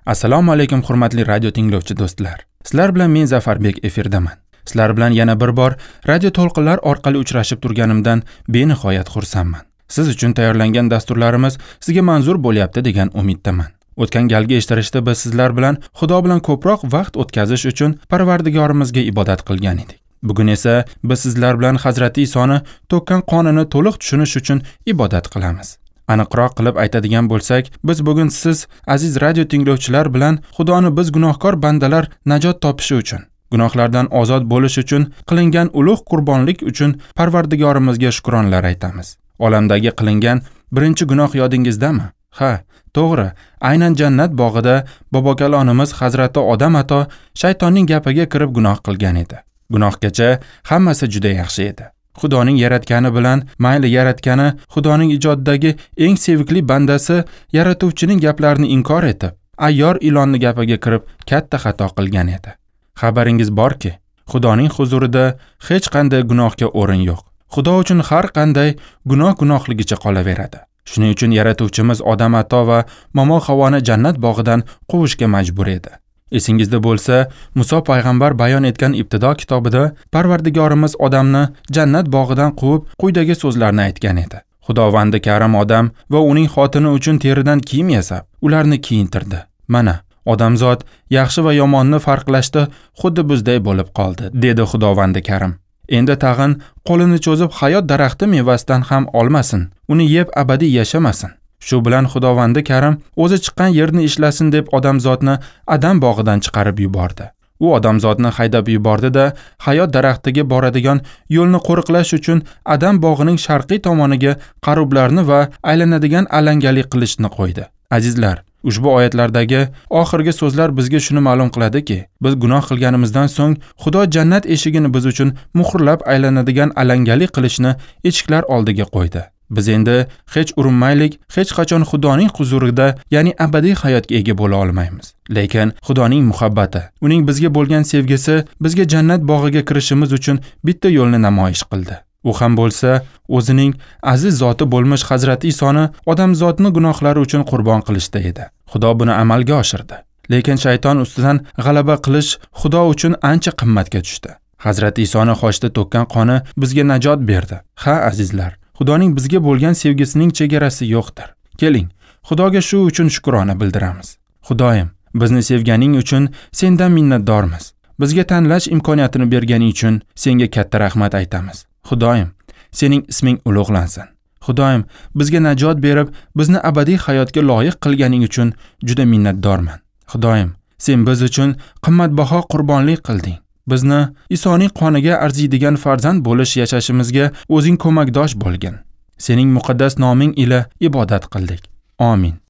Assalomu alaykum hurmatli radio tinglovchi do'stlar. Sizlar bilan men Zafarbek efirdaman. Sizlar bilan yana bir bor radio to'lqinlar orqali uchrashib turganimdan benihoyat xursandman. Siz uchun tayyorlangan dasturlarimiz sizga manzur bo'lyapti degan umiddaman. O'tgan galgi eshittirishda biz sizlar bilan Xudo bilan ko'proq vaqt o'tkazish uchun Parvardigorimizga ibodat qilgan edik. Bugun esa biz sizlar bilan Hazrati Isoni to'kkan qonini to'liq tushunish uchun ibodat qilamiz. Aniqroq qilib aytadigan bo'lsak, biz bugun siz aziz radio tinglovchilar bilan Xudoni biz gunohkor bandalar najot topishi uchun, gunohlardan ozod bo'lish uchun qilingan ulug' qurbonlik uchun Parvardigorimizga shukronlar aytamiz. Olamdagi qilingan birinchi gunoh yodingizdami? Ha, to'g'ri, aynan jannat bog'ida bobokalonimiz Hazrati Odam ato shaytonning gapiga kirib gunoh qilgan edi. Gunohgacha hammasi juda yaxshi edi. Xudoning yaratgani bilan mayli yaratgani Xudoning ijodidagi eng sevikli bandasi yaratuvchining gaplarini inkor etib, ayyor ilonni gapiga kirib katta xato qilgan edi. Xabaringiz borki, Xudoning huzurida hech qanday gunohga o'rin yo'q. Xudo uchun har qanday gunohligicha qolaveradi. Shuning uchun yaratuvchimiz Odam ato va momo Havvoni jannat bog'idan quvishga majbur edi. Esingizda bo'lsa, Muso payg'ambar bayon etgan ibtido kitobida Parvardigorimiz odamni jannat bog'idan quvib, quyidagi so'zlarni aytgan edi. Xudovandi karim odam va uning xotini uchun teridan kiyim yasab, ularni kiyintirdi. Mana, odamzod yaxshi va yomonni farqlashda xuddi bizday bo'lib qoldi, dedi Xudovandi karim. Endi tag'in qo'lini cho'zib hayot daraxti mevasidan ham olmasin, uni yeb abadiy yashamasin. Shu bilan Xudovandi karim o'zi chiqqan yerni ishlasin deb odamzodni Adam bog'idan chiqarib yubordi. U odamzodni haydab yubordi-da, hayot daraxtiga boradigan yo'lni qo'riqlash uchun Adam bog'ining sharqiy tomoniga qarublarni va aylanadigan alangali qilichni qo'ydi. Azizlar, ushbu oyatlardagi oxirgi so'zlar bizga shuni ma'lum qiladiki, biz gunoh qilganimizdan so'ng Xudo jannat eshigini biz uchun muhrlab aylanadigan alangali qilichni eshiklar oldiga qo'ydi. Biz endi hech urinmaylik, hech qachon Xudoning huzurida, ya'ni abadiy hayotga ega bo'la olmaymiz. Lekin Xudoning muhabbati, uning bizga bo'lgan sevgisi bizga jannat bog'iga kirishimiz uchun bitta yo'lni namoyish qildi. U ham bo'lsa, o'zining aziz zoti bo'lmish Hazrati Isoni odamzodni gunohlari uchun qurbon qilishda edi. Xudo buni amalga oshirdi. Lekin shayton ustidan g'alaba qilish Xudo uchun ancha qimmatga tushdi. Hazrati Isoni xoshda to'kkan qoni bizga najot berdi. Ha, azizlar, Xudoning bizga bo'lgan sevgisining chegarasi yo'qdir. Keling, Xudoga shu uchun shukrona bildiramiz. Xudoyim, bizni sevganing uchun sendan minnatdormiz. Bizga tanlash imkoniyatini berganing uchun senga katta rahmat aytamiz. Xudoyim, sening isming ulug'lansin. Xudoyim, bizga najot berib, bizni abadiy hayotga loyiq qilganing uchun juda minnatdorman. Xudoyim, sen biz uchun qimmatbaho qurbonlik qilding. Bizni Isoning qoniga arziydigan farzand bo'lish yashashimizga o'zing ko'makdosh bo'lgin. Sening muqaddas noming ila ibodat qildik. Amin.